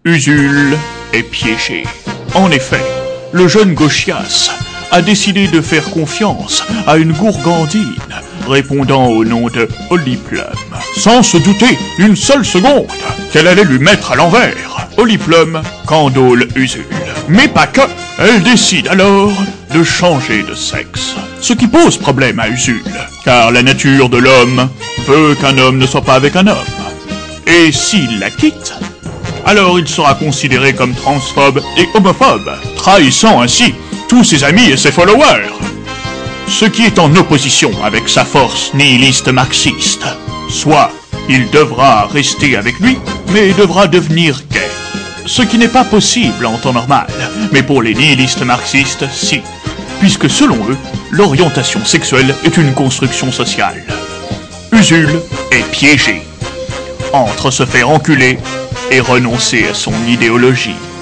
Usul est piégé. En effet, le jeune Gauchias a décidé de faire confiance à une gourgandine répondant au nom de Oliplum, sans se douter une seule seconde qu'elle allait lui mettre à l'envers. Oliplum candole Usul. Mais pas que. Elle décide alors de changer de sexe. Ce qui pose problème à Usul, car la nature de l'homme veut qu'un homme ne soit pas avec un homme. Et s'il la quitte, alors il sera considéré comme transphobe et homophobe, trahissant ainsi tous ses amis et ses followers. Ce qui est en opposition avec sa force nihiliste marxiste. Soit il devra rester avec lui, mais devra devenir gay. Ce qui n'est pas possible en temps normal, mais pour les nihilistes marxistes, si. Puisque selon eux, l'orientation sexuelle est une construction sociale. Usul est piégé entre se faire enculer et renoncer à son idéologie.